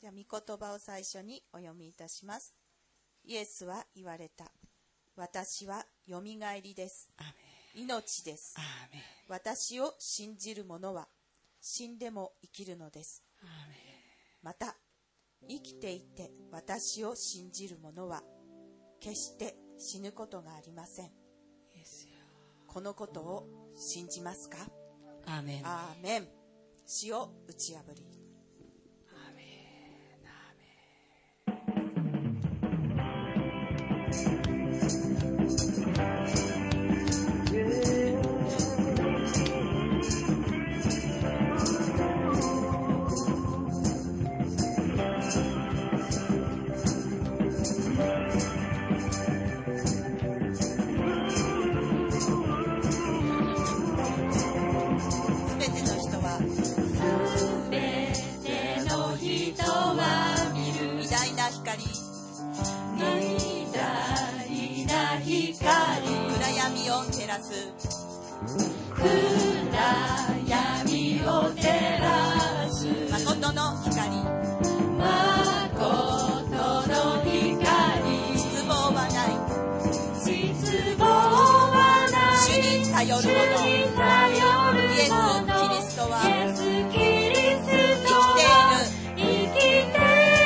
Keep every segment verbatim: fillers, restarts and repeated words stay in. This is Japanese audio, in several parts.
じゃあ御言葉を最初にお読みいたします。イエスは言われた。私はよみがえりです。命です。私を信じる者は死んでも生きるのです。また生きていて私を信じる者は決して死ぬことがありません。このことを信じますか？ アーメン。 アーメン。死を打ち破り。 アーメ暗闇を照らす暗闇を照らす誠の光誠の光失望はない失望はない主に頼る者イエス・キリストは生きている生きている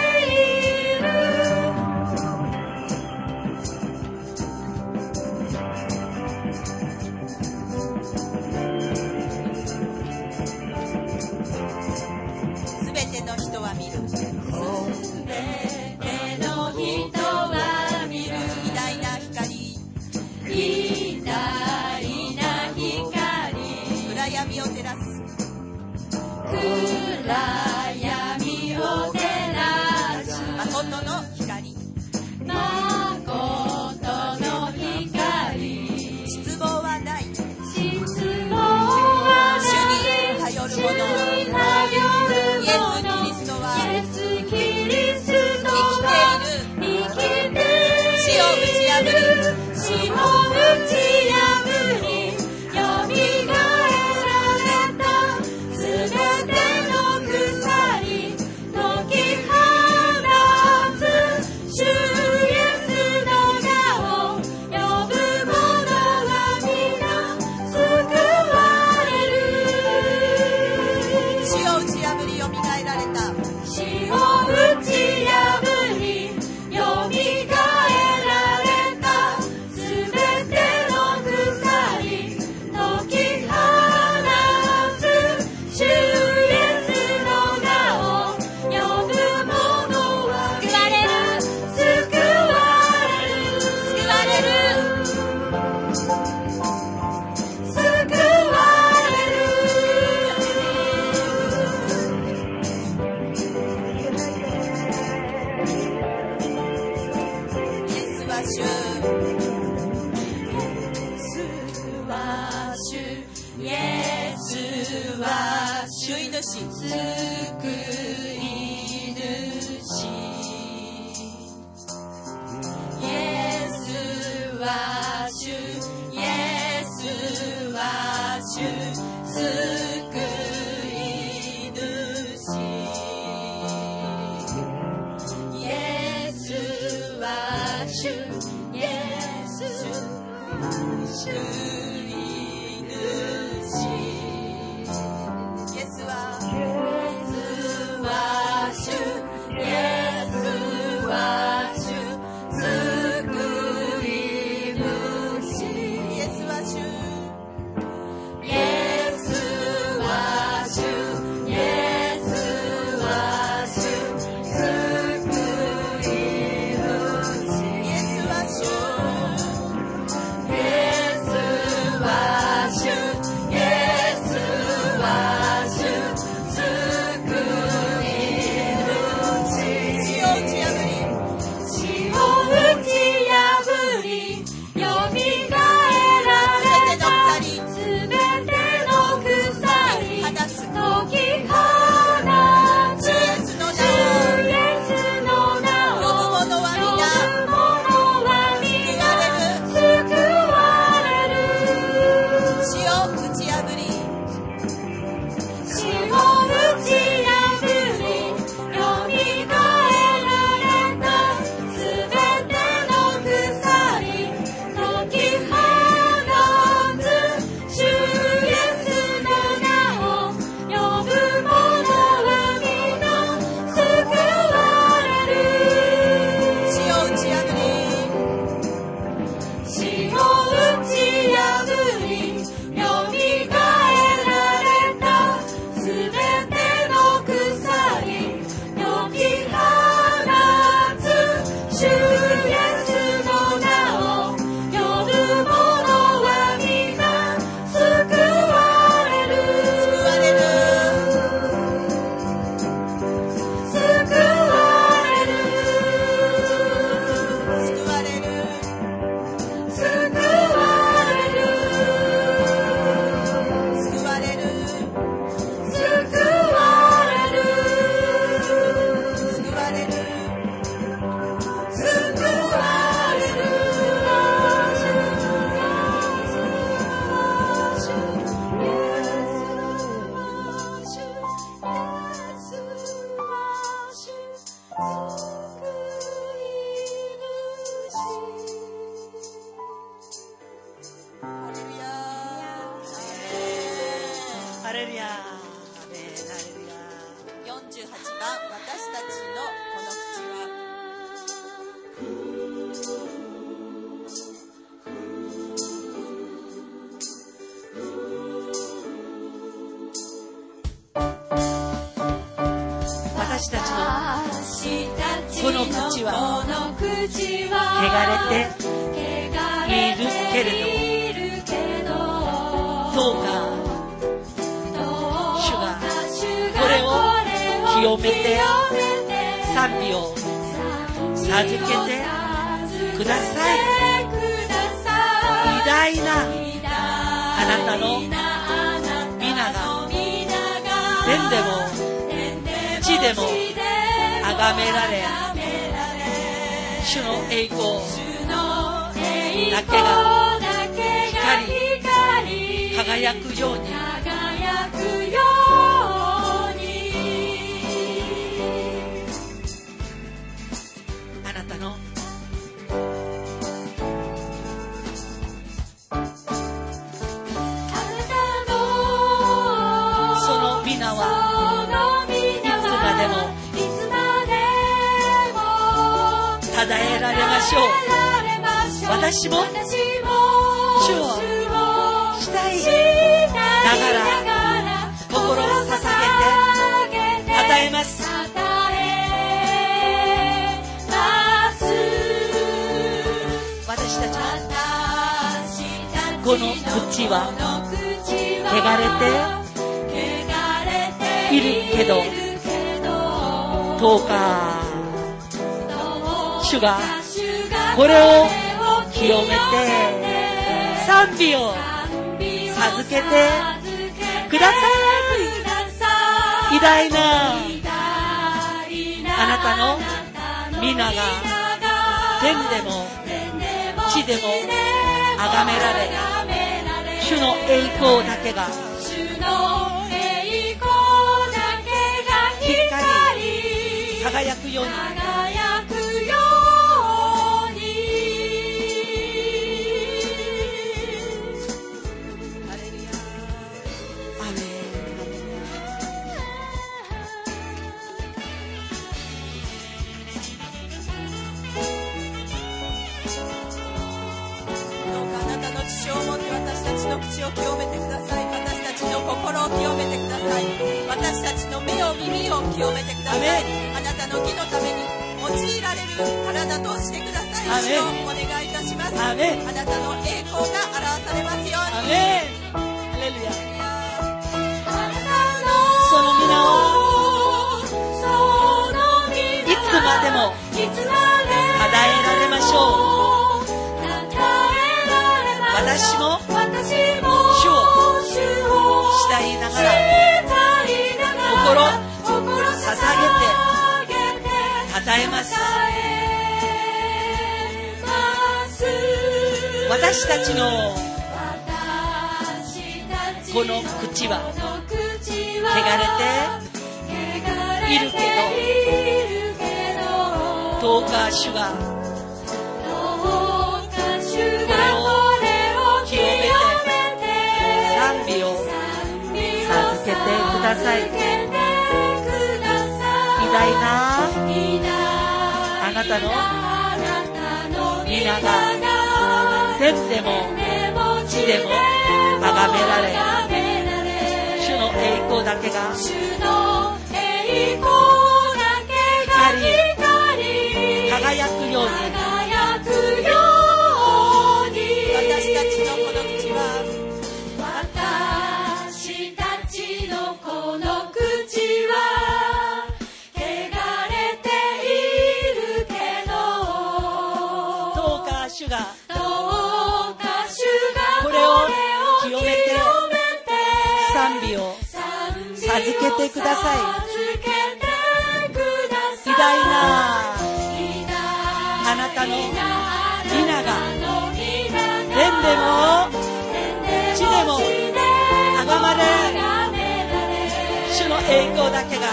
暗闇を照らす誠の光誠の光失望はない失望はない主に頼る者イエス・キリストはイエス・キリストは生きている死を打ち破り死を打ち破りよみがえられたすべての鎖解き放つ主イエスの名を呼ぶ者は皆救われる死を打ち破りよみがえられた死を打ち破りよみがえられたすべての鎖解き放つ主イエスの名を呼ぶ者は救われる救われる救われるイエスは主イエスは主救い主救い主イエスは主イエスは主救い主イエスは主イエス救い主イエスは主イエスは主救い主イエスは主イエスは主イエスは主救い主イエスは主イエスは主イエスレルヤ、アーメン、ハレルヤ。 よんじゅうはちばん、私たちのこの口は。 私たちのこの口は汚れているけれど、どうか主がこれを清めて賛美を授けてください。偉大なあなたの皆が天でも地でも崇められ、主の栄光だけが光り輝くように、あなたのその皆はいつまでも称えられましょう。私も主を慕いながら心を捧げて称えます。私たちはこの口は汚れているけど、どうか主がこれを清めて賛美を授けてください。偉大なあなたの皆が天でも地でも崇められ、主の栄光だけが光り輝くように、 口を清めてください。私たちの心を清めてください。私たちの目を耳を清めてください。あなたの義のために用いられる体としてください。主をお願いいたします。あなたの栄光が表されますように。 アメン。ハレルヤ。その皆をいつまでも称えられましょう。私も主を慕いながら心捧げて称えます。私たちのこの口は汚れているけど、どうか主が清めて賛美を授けてください。偉大なあなたの皆が天でも地でも崇められ、主の栄光だけが光り輝くように、 私たちのこの口は私たちのこの口は汚れているけど、 どうか主がどうか主がこれを清めて賛美を授けてください。偉大なあなたの皆が天でも地でも崇まれ、主の栄光だけが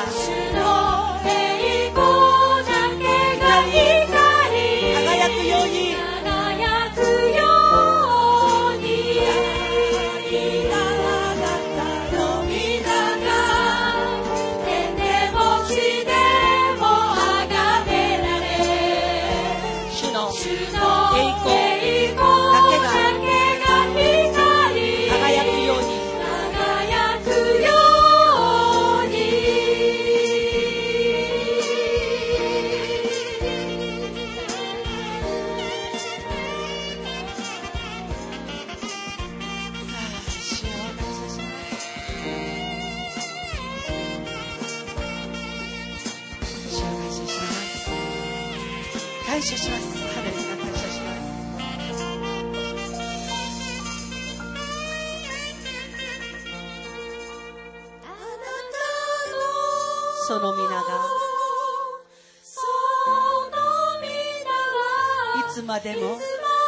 輝くように、あなたの皆謝します。ハレルヤ、感謝します。その皆がいつまでも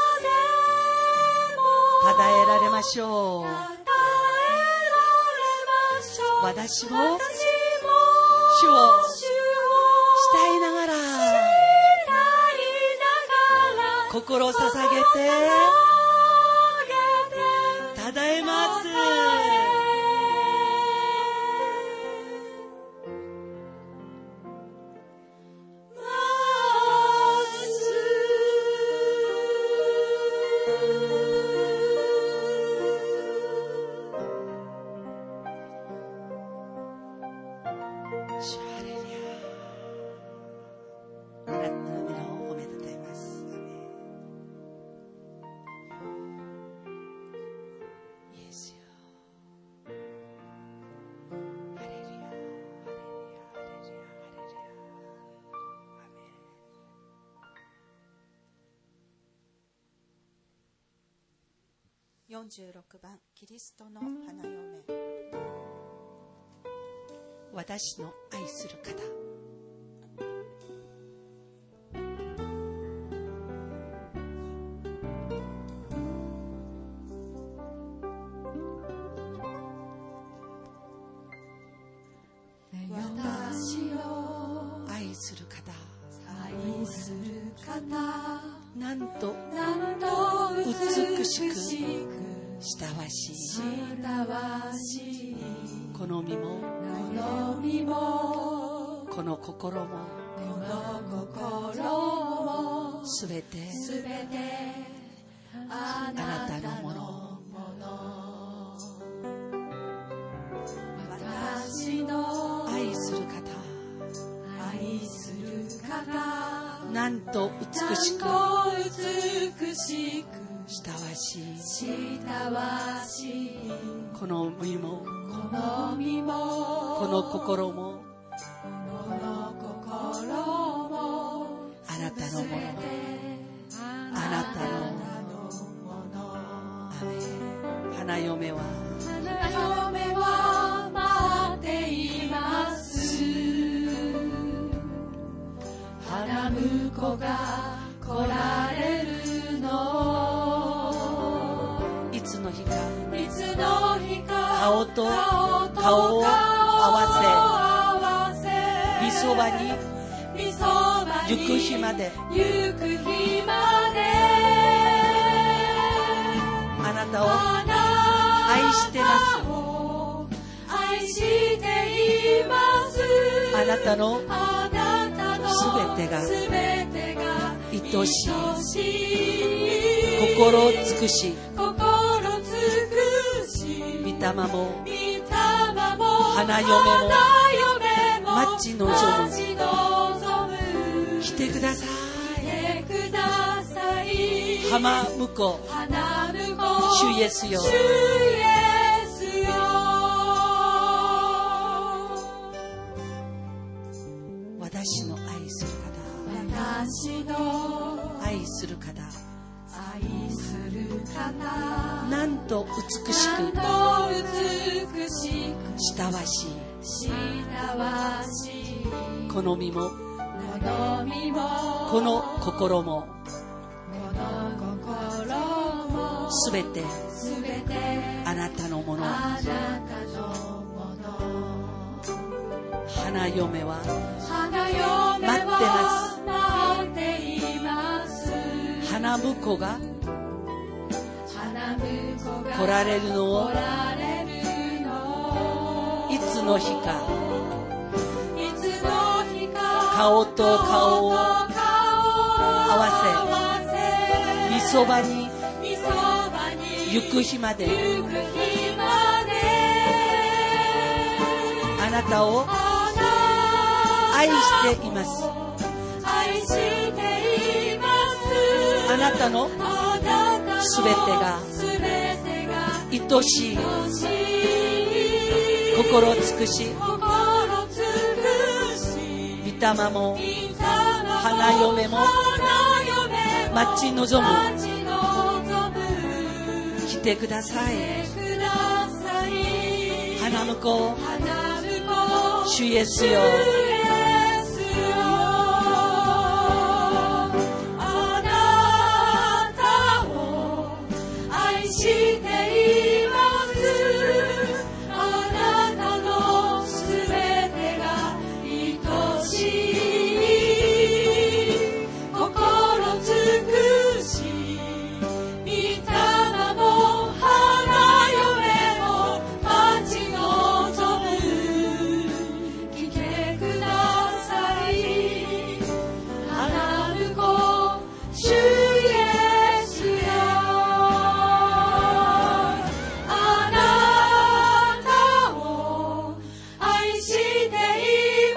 たたえられましょう。私も主を慕いながら心を捧げてたたえます。 よんじゅうろくばん、キリストの花嫁。 私の愛する方。 私を愛する方。 愛する方。 なんとなんと美しく親わしい親わしいこの身もこの身もこの心もこの心もすべてすべてあなたのもの。私の愛する方。 愛する方。 なんと美しくなんと美しく親わしい親わしいこの身もこの身もこの心もこの心もあなたのもの。あなたのもの。アメン。花嫁は花嫁は待っています。花婿が来られるの。 いつの日かいつの日か顔と顔を合わせ御そばに行く日まで行く日まであなたを愛してます。 愛しています。 あなたのあなたのすべてがすべてが愛しい愛しい心尽くし心尽くし御霊も御霊も花嫁も花嫁も待ち望む待ち望む来てくださ来てください。 い。浜向こう花婿主イエスよ。 主イエスよ。 私の愛する私の方。愛する方。 愛する方。 なんと美しくなんと美しく親わしい親わしいこの身もこの身もこの心もこの心もすべてすべてあなたのもの。 あなたのもの。 花嫁は花嫁は待っています。 花婿が花婿が来られるのを来られるのをいつの日かいつの日か顔と顔を合わせ御そばに御そばに行く日まで行く日まであなたを愛しています。 愛しています。 あなたのあなたのすべてがすべてが愛しい愛しい心尽くし心尽くし御霊も御霊花嫁も待ち望む。来てください。花婿主イエスよ。 あなたを愛しています。あなたのすべてが愛しい。心尽くし御霊も花嫁も待ち望む。来てください。花婿主イエスよ。あなたを愛しています。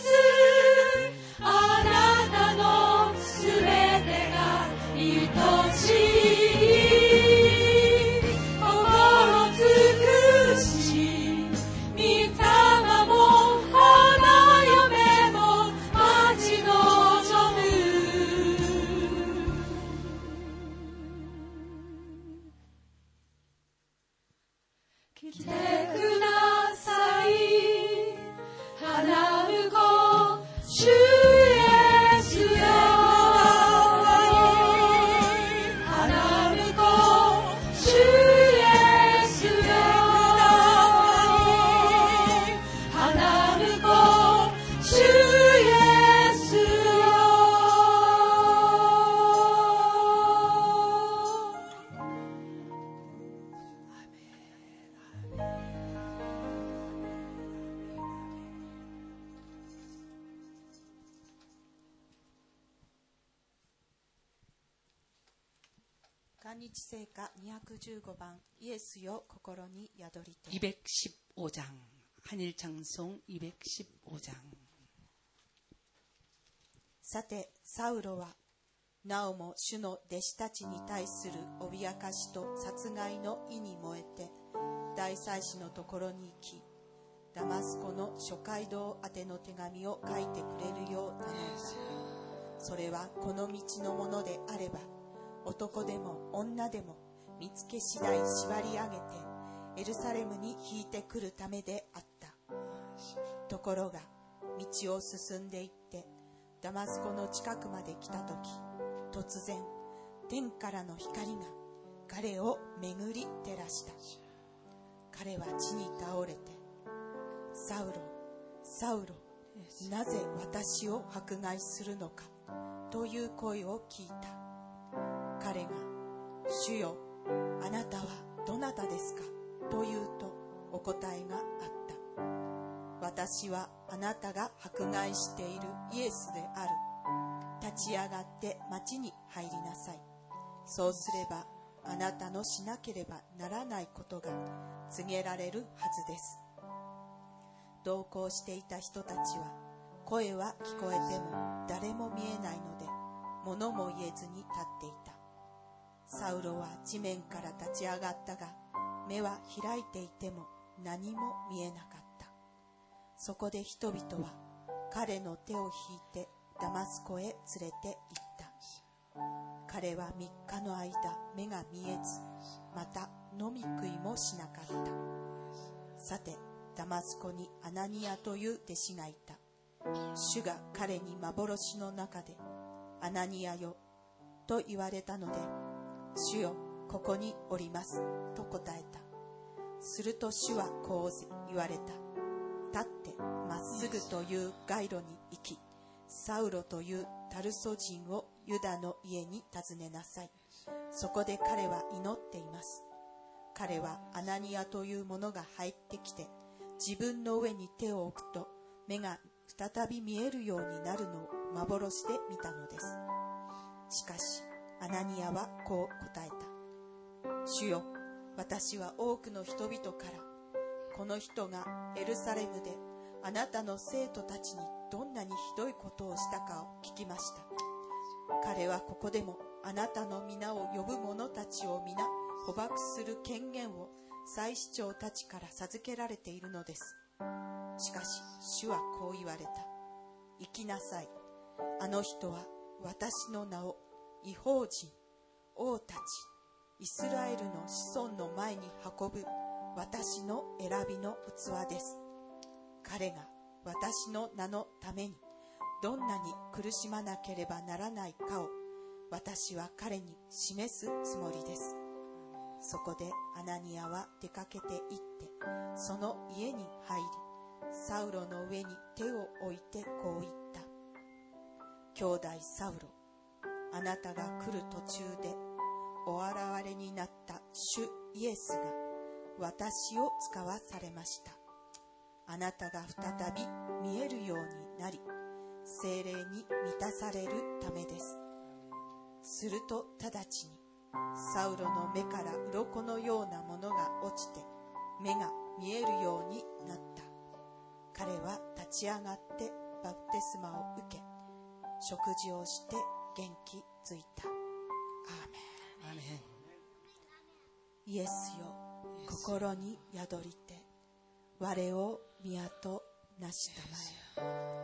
あなたのすべてが愛しい。心尽くし御霊も花嫁も待ち望む。来てください。花婿主イエスよ。花婿主イエスよ。花婿主イエスよ。 韓日聖歌にひゃくじゅうごばん、イエスよ心に宿りて。 이백십오 장 한일창송 이백십오 장。 さてサウロはなおも主の弟子たちに対する脅かしと殺害の意に燃えて大祭司のところに行き、ダマスコの諸街道宛ての手紙を書いてくれるよう頼んだ。それはこの道のものであれば、男でも女でも見つけ次第縛り上げてエルサレムに引いてくるためであった。ところが道を進んでいってダマスコの近くまで来たとき、突然天からの光が彼を巡り照らした。彼は地に倒れて、サウロ、サウロ、なぜ私を迫害するのかという声を聞いた。彼が、主よ、あなたはどなたですかと言うとお答えがあった。私はあなたが迫害しているイエスである。立ち上がって町に入りなさい。そうすればあなたのしなければならないことが告げられるはずです。同行していた人たちは声は聞こえても誰も見えないので物も言えずに立っていた。サウロは地面から立ち上がったが、目は開いていても何も見えなかった。そこで人々は彼の手を引いてダマスコへ連れて行った。彼は三日の間目が見えず、また飲み食いもしなかった。さてダマスコにアナニアという弟子がいた。主が彼に幻の中で、アナニアよと言われたので、主よ、ここにおりますと答えた。すると主はこう言われた。立ってまっすぐという街路に行き、サウロというタルソ人をユダの家に訪ねなさい。そこで彼は祈っています。彼はアナニアという者が入ってきて、自分の上に手を置くと目が再び見えるようになるのを幻で見たのです。しかしアナニアはこう答えた。主よ、私は多くの人々からこの人がエルサレムであなたの生徒たちにどんなにひどいことをしたかを聞きました。彼はここでもあなたの皆を呼ぶ者たちを皆捕獲する権限を祭司長たちから授けられているのです。しかし主はこう言われた。行きなさい。 あの人は私の名を異邦人、王たち、イスラエルの子孫の前に運ぶ私の選びの器です。彼が私の名のためにどんなに苦しまなければならないかを私は彼に示すつもりです。そこでアナニアは出かけて行ってその家に入り、サウロの上に手を置いてこう言った。兄弟サウロ、あなたが来る途中でお現れになった主イエスが私を使わされました。あなたが再び見えるようになり、聖霊に満たされるためです。すると直ちにサウロの目から鱗のようなものが落ちて目が見えるようになった。彼は立ち上がってバプテスマを受け、食事をして元気づいた。アーメン。アーメン。イエスよ、心に宿りて我を宮となしたまえ。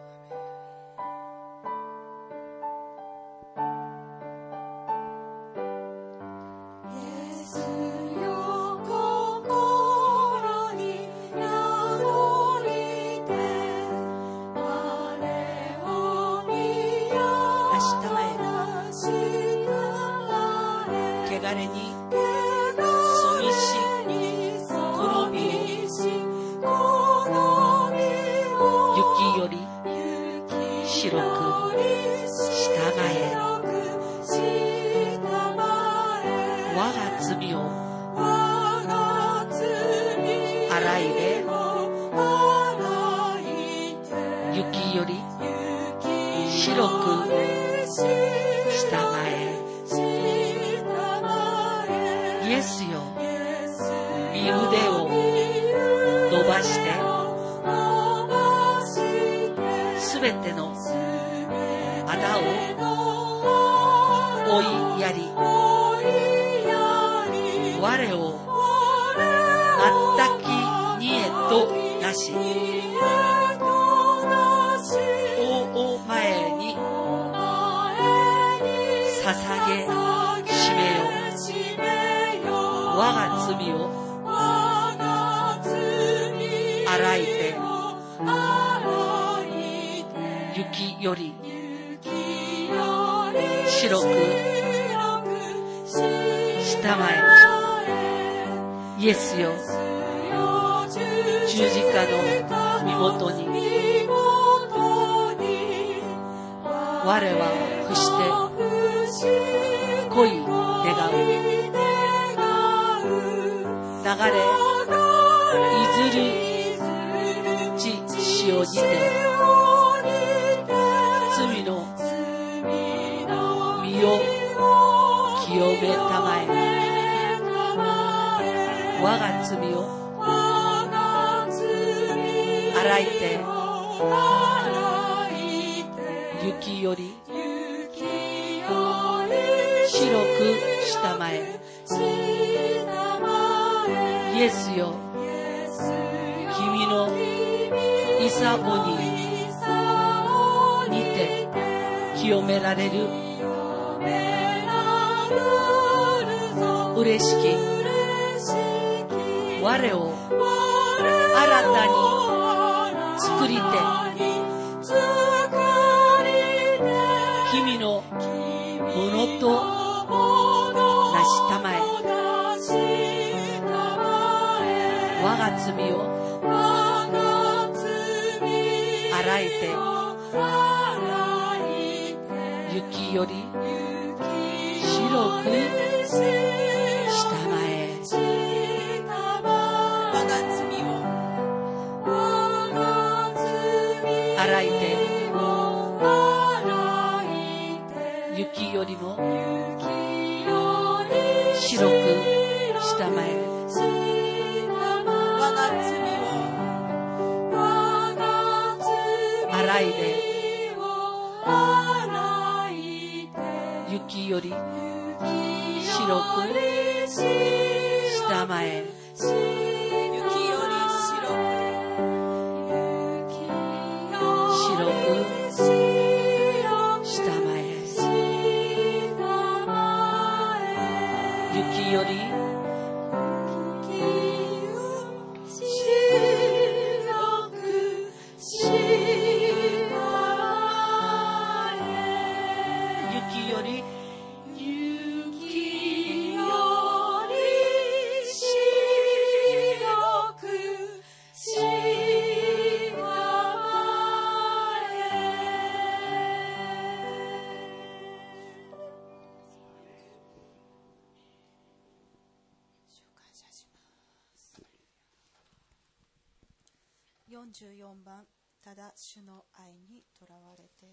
イエスよ、十字架の身元に我は伏して恋願う。流れいずる地潮にて罪の身を清めたまえ。我が罪を洗いて雪より白くしたまえ。イエスよ、君のイサボににて清められる。嬉しき我を新たに作りて、君のものとなしたまえ。我が罪を洗いて雪より白くしたまえ。洗いて雪よりも白くしたまえ。 我が罪を洗いで雪より白くしたまえ。 雪よりよんじゅうよんばん、ただ主の愛にとらわれて。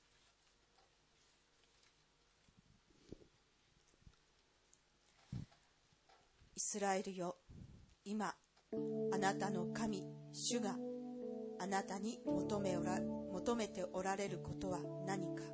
イスラエルよ、今あなたの神主があなたに求めおら求めておられることは何か。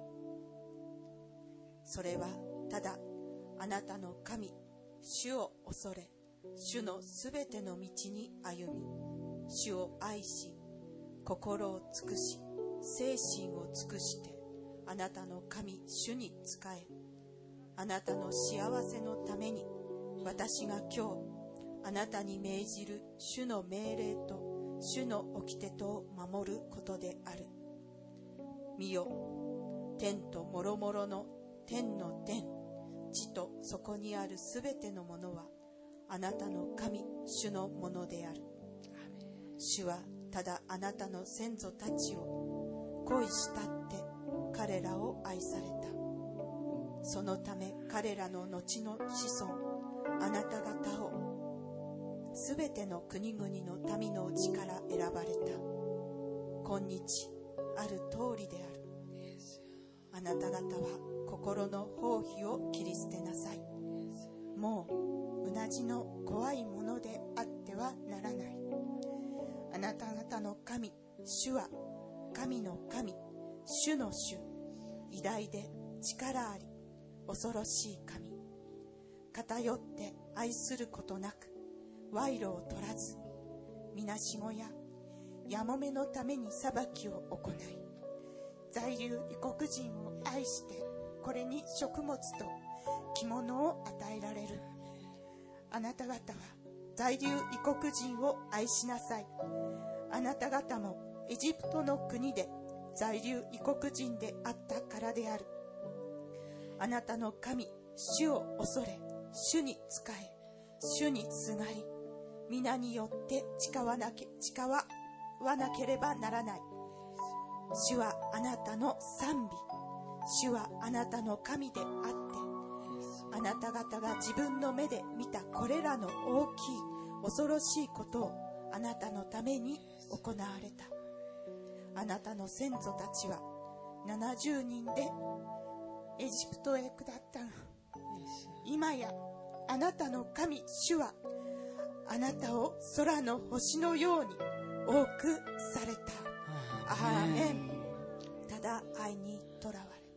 それはただあなたの神主を恐れ、主のすべての道に歩み、主を愛し、心を尽くし、精神を尽くしてあなたの神主に仕え、あなたの幸せのために私が今日あなたに命じる主の命令と主の掟とを守ることである。見よ、天ともろもろの天の天、地とそこにあるすべてのものはあなたの神主のものである。主はただあなたの先祖たちを恋したって彼らを愛された。そのため彼らの後の子孫あなた方をすべての国々の民のうちから選ばれた。今日ある通りである。あなた方は心の放棄を切り捨てなさい。もううなじの怖いものであってはならない。あなた方の神主は神の神、主の主、偉大で力あり恐ろしい神。偏って愛することなく賄賂を取らず、みなしごややもめのために裁きを行い、在留異国人を愛してこれに食物と着物を与えられる。あなた方は在留異国人を愛しなさい。あなた方もエジプトの国で在留異国人であったからである。あなたの神主を恐れ、主に仕え、主にすがり、皆によって誓わなけ誓わなければならない。主はあなたの賛美、主はあなたの神であって、あなた方が自分の目で見たこれらの大きい恐ろしいことをあなたのために行われた。あなたの先祖たちはななじゅうにんでエジプトへ下ったの。今やあなたの神主はあなたを空の星のように多くされた。アーメン。ただ愛にとらわれて。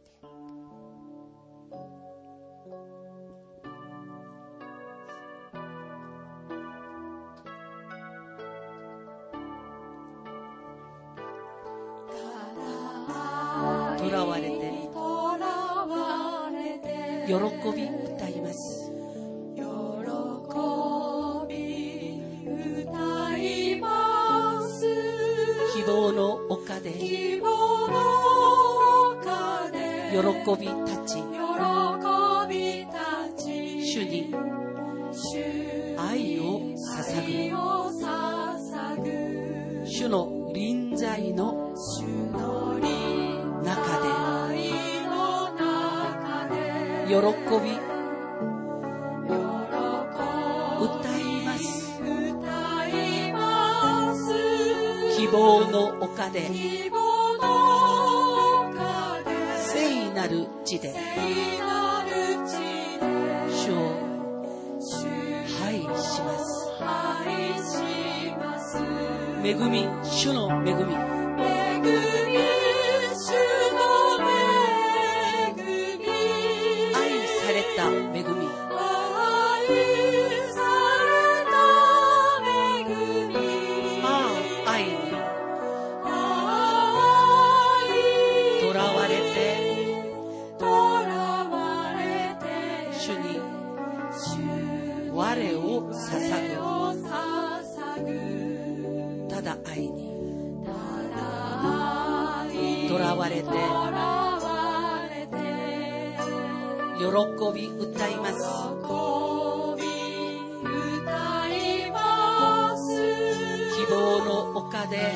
とらわれて喜び歌います。 喜び歌います。 希望の丘で希望の丘で喜び立ち、 喜び立ち、 主に愛を捧ぐ、主の臨在の中で喜び歌います。希望の丘で聖なる地で主を拝します。恵み、主の恵み、恵み、ああ愛にとらわれて主に我を捧ぐ。ただ愛にとらわれて喜び歌います。希望の丘で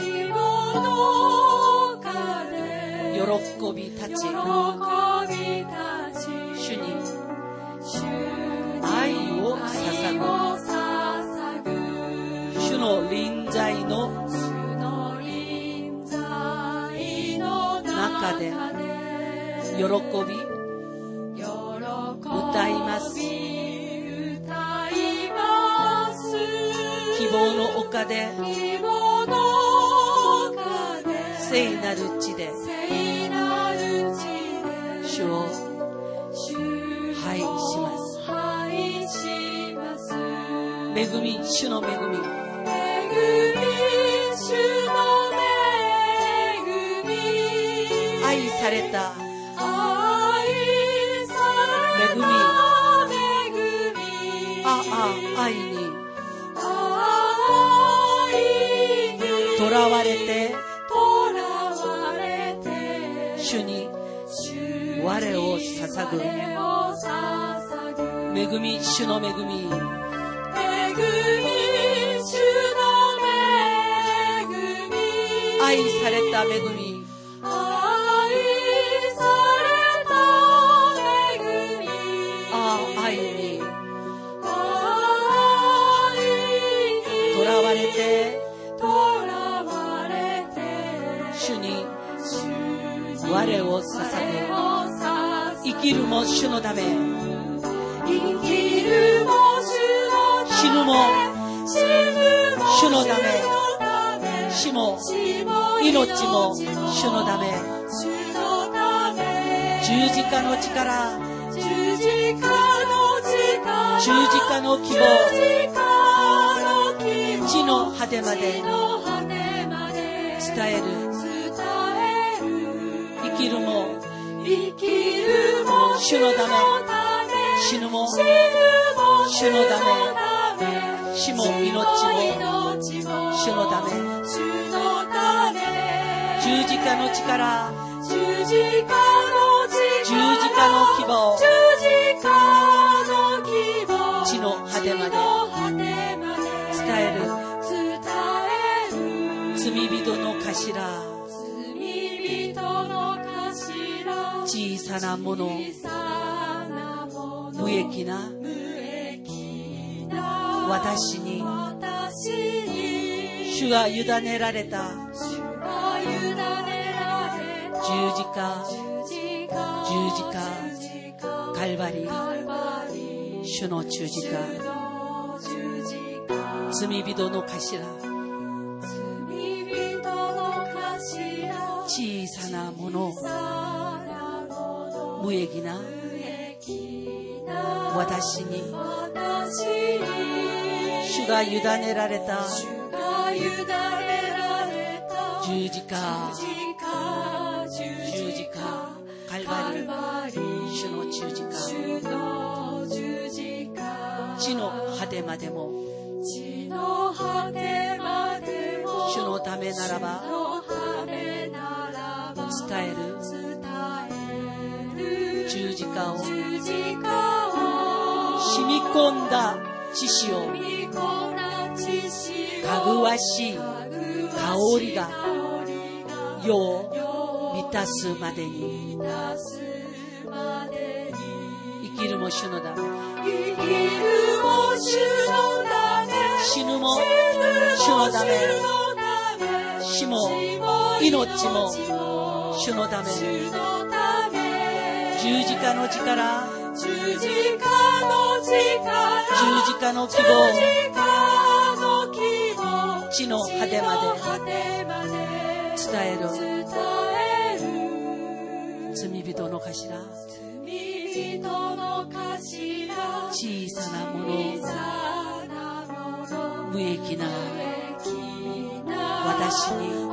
喜び立ち、主に愛を捧ぐ。主の臨在の中で喜び歌います。希望の丘で聖なる地で主を拝します。恵み、主の恵み、愛された恵み、ああ愛にとらわれて主に我を捧ぐ。恵み、主の恵み、愛された恵み、ああ愛にとらわれて主に我を捧げ、生きるも主のため、死ぬも主のため、死も命も主のため、十字架の力、十字架の希望、地の果てまで伝える。生きるも主のため、死ぬも主のため、死も命も主のため、十字架の力、十字架の希望、地の果てまで伝える。罪人の頭、小さなもの、無益な私に主が委ねられた十字架、十字架、カルバリー、主の十字架、罪人の頭、小さなもの、無益な私に主が委ねられた十字架、十字架、カルバリー、主の十字架、地の果てまでも主のためならば伝える。十字架を染み込んだ血潮、かぐわしい香りが世を満たすまでに、生きるも主のため、死ぬも主のため、死も命も主のため、十字架の力、十字架の希望、地の果てまで伝える。罪人の頭、小さなもの、無益な私に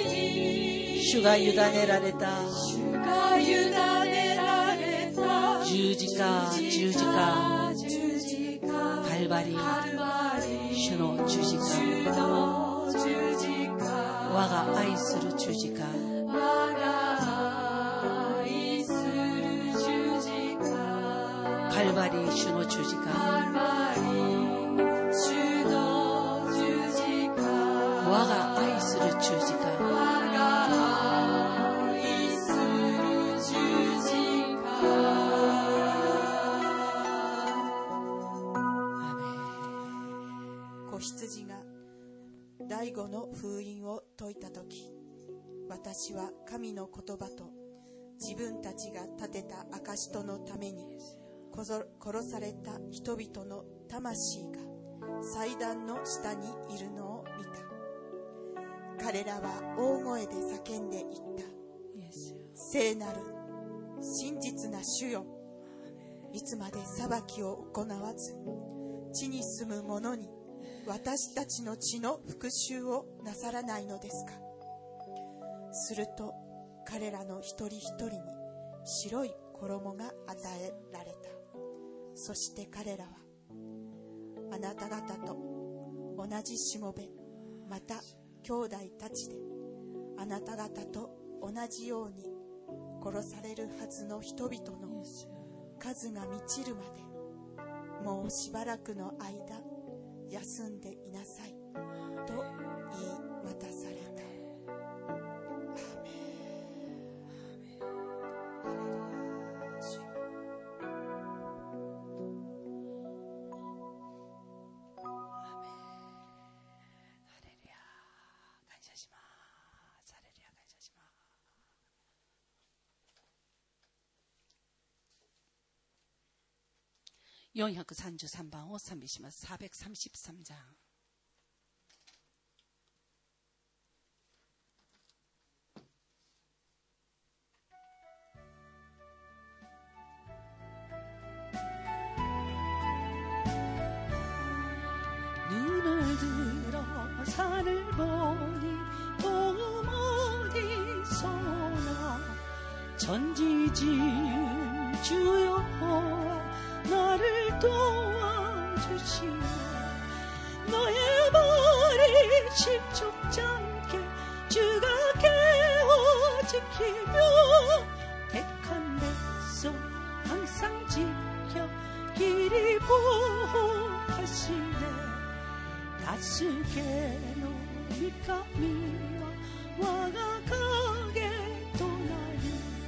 主が委ねられた十十字架十字架カルバリ主の十字架我が愛する十字架カルバリ主の十字架我が愛する十字架子羊が第五の封印を解いたとき、私は神の言葉と自分たちが立てた証とのために殺された人々の魂が祭壇の下にいるのを見た。彼らは大声で叫んでいった。聖なる真実な主よ、いつまで裁きを行わず地に住む者に私たちの血の復讐をなさらないのですか。すると彼らの一人一人に白い衣が与えられた。そして彼らはあなた方と同じしもべまた兄弟たちであなた方と同じように殺されるはずの人々の数が満ちるまでもうしばらくの間休んでいなさいと言い渡された。 よんひゃくさんじゅうさんばんを賛美します。さんびゃくさんじゅうさんじゃん。 눈을 들어 산을 보니 동머리서나 전지지은 주 여호와 나를 도와주시오. 너의 머리 실족지 않게 주가 깨워 지키며 택한 백성 항상 지켜 길이 보호하시네. 다스게노 미카미와 와가 가게 도나리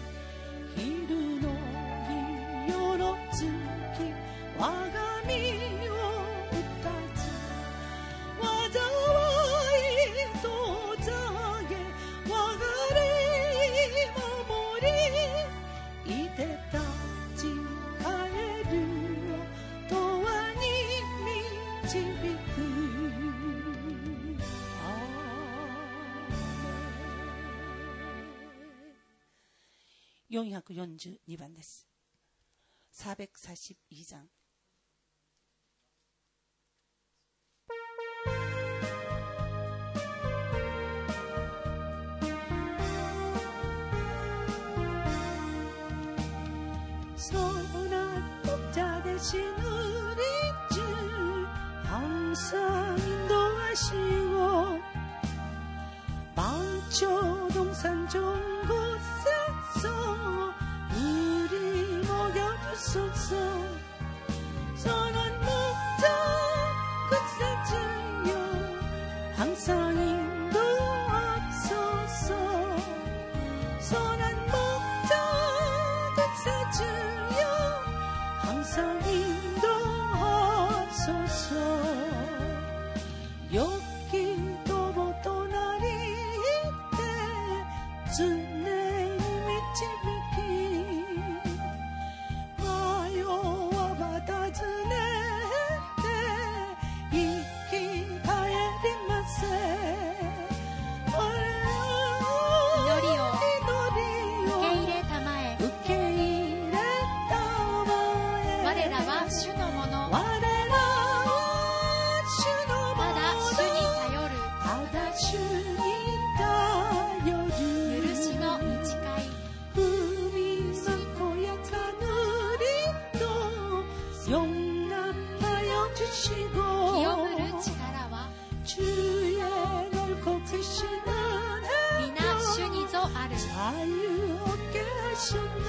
히루노리 요로츠키 와가 미워 웃다지 와자와이 도자게 와가리 마모리 이때까지 가에르와 도와니 미치비쿠 よんひゃくよんじゅうにばんです。さんびゃくさんじゅうに장 선한 목자 되신 우리 주 항상 인도하시고 망초 동산 좋은 곳에서 우리 먹여주소서. 선한 목자 끝에 주여 항상 인도하소서. 선한 목자 끝에 주여 항상 인도하소서. 여기도 보도 날이 있대 주님이 지비키 마요와 받아주네 때 이키 가에리마세 祈りを祈りを受け入れたまえ。 受け入れたまえ我らは主のもの。 我らは主のものただ主に 용납하여 주시고 주의 넓고크신 은혜로 자유 얻게 하셨네.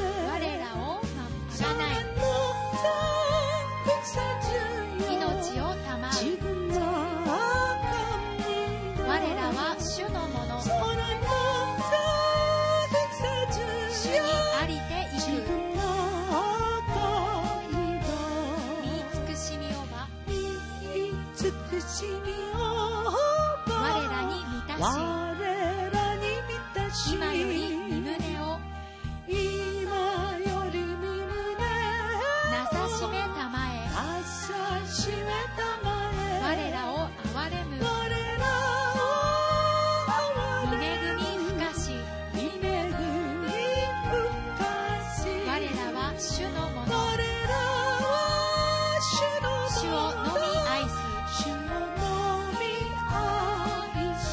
선한 목자 군사주여 지금 나아갑니다. 선한 목자 군사주여 지금 나아갑니다. 미특심이 오바 와레라니 미다시 이마요리 미문에 나사시메 타마에 와레라오 아와레 이메금이 푸카시 와레라와 슈노모노 슈노노미 아이스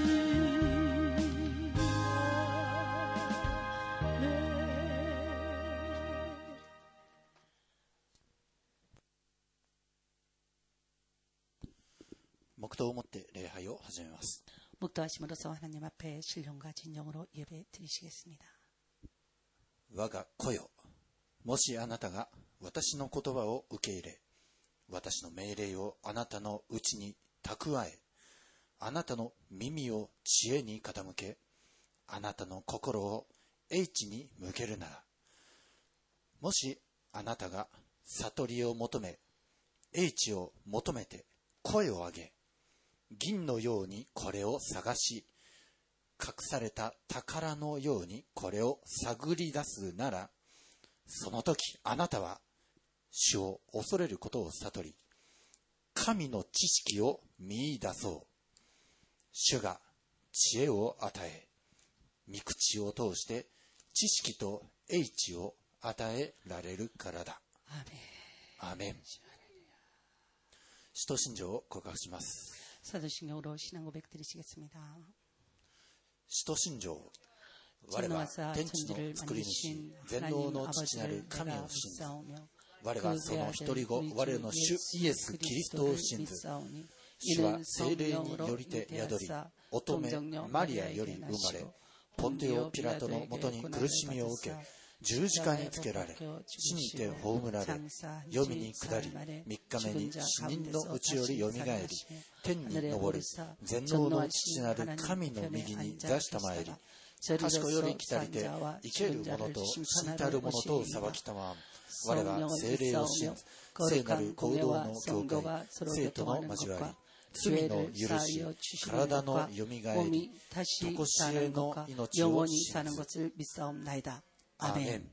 黙祷をもって礼拝を始めます。 묵도하심으로써 하나님 앞에 신령과 진정으로 예배 드리시겠습니다. 我が子よ、もしあなたが私の言葉を受け入れ、私の命令をあなたのうちに蓄え、あなたの耳を知恵に傾け、あなたの心を英知に向けるなら、もしあなたが悟りを求め、英知を求めて声を上げ、銀のようにこれを探し、隠された宝のようにこれを探り出すなら、その時あなたは主を恐れることを悟り、神の知識を見出そう。主が知恵を与え、御口を通して知識と英知を与えられるからだ。アーメン。使徒信条を告白します。 사도신경으로 신앙 고백 드리시겠습니다. 使徒信条。我は天地の作り主、全能の父なる神を信ず。我はその一人子、我の主イエス・キリストを信ず。主は聖霊によりて宿り、乙女マリアより生まれ、ポンテオ・ピラトのもとに苦しみを受け、十字架につけられ、死にて葬られ、黄泉に下り、三日目に死人のうちよりよみがえり、天に昇り、全能の父なる神の右に座したまえり、賢より来たりて、生ける者と死にたる者とを裁きたまん。我は聖霊を信ず、聖なる行動の教会、生徒の交わり、罪の許し、体のよみがえり、とこしえの命を信ず。アーメン。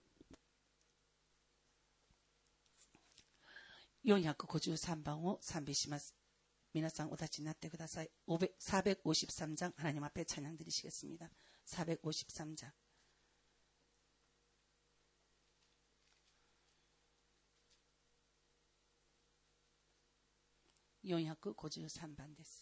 사백오십삼 번을賛美します. 皆さんお立ちになってください. 사백오십삼 장 하나님 앞에 찬양 드리시겠습니다. 사백오십삼 장. 사백오십삼 번です.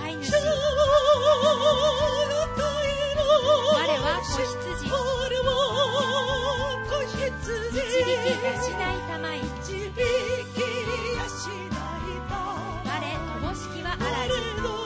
飼い主、我は子羊、導き養いたまい、我ともしきはあらじ、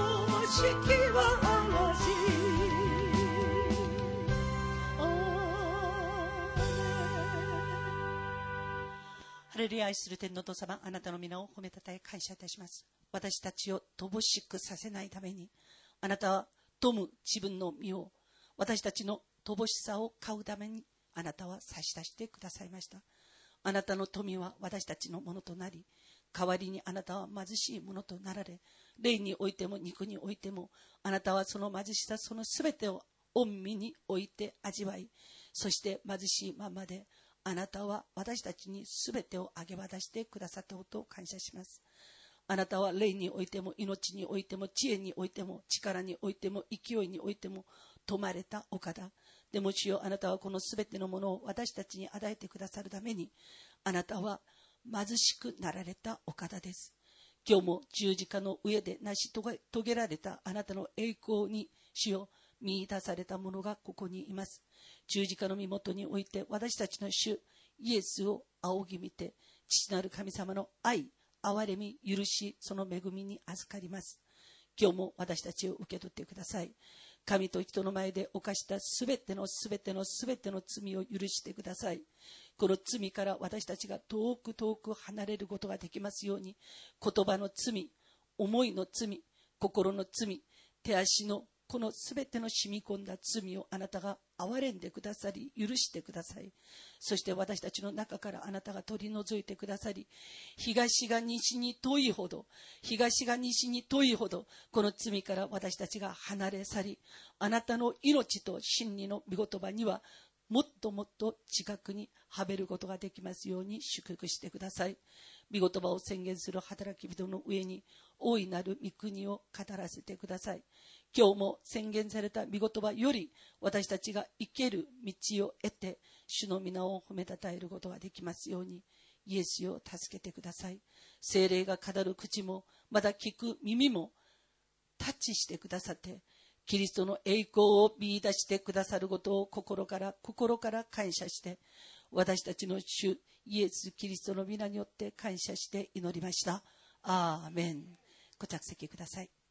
ハレルヤ。愛する天のお父様、あなたの皆を褒めたたえ感謝いたします。私たちを乏しくさせないために、あなたは富む自分の身を、私たちの乏しさを買うためにあなたは差し出してくださいました。あなたの富は私たちのものとなり、代わりにあなたは貧しいものとなられ、霊においても肉においても、あなたはその貧しさ、そのすべてを御身において味わい、そして貧しいままであなたは私たちにすべてをあげ渡してくださったことを感謝します。あなたは霊においても、命においても、知恵においても、力においても、勢いにおいても富まれたお方でも、主よ、あなたはこのすべてのものを私たちに与えてくださるために、あなたは貧しくなられたお方です。今日も十字架の上で成し遂げられたあなたの栄光に、主よ、見出された者がここにいます。十字架の身元において私たちの主イエスを仰ぎ見て、父なる神様の愛、憐れみ、許し、その恵みに預かります。今日も私たちを受け取ってください。神と人の前で犯したすべてのすべてのすべての罪を許してください。この罪から私たちが遠く遠く離れることができますように、言葉の罪、思いの罪、心の罪、手足のこのすべての染み込んだ罪をあなたが憐れんでくださり、許してください。そして私たちの中からあなたが取り除いてくださり、東が西に遠いほど、東が西に遠いほど、この罪から私たちが離れ去り、あなたの命と真理の御言葉にはもっともっと近くにはべることができますように祝福してください。御言葉を宣言する働き人の上に大いなる御国を語らせてください。今日も宣言された御言葉より私たちが生ける道を得て主の皆を褒めたたえることができますように、イエスよ助けてください。聖霊が語る口もまだ聞く耳もタッチしてくださって、キリストの栄光を見出してくださることを心から心から感謝して、私たちの主イエスキリストの皆によって感謝して祈りました。アーメン。ご着席ください。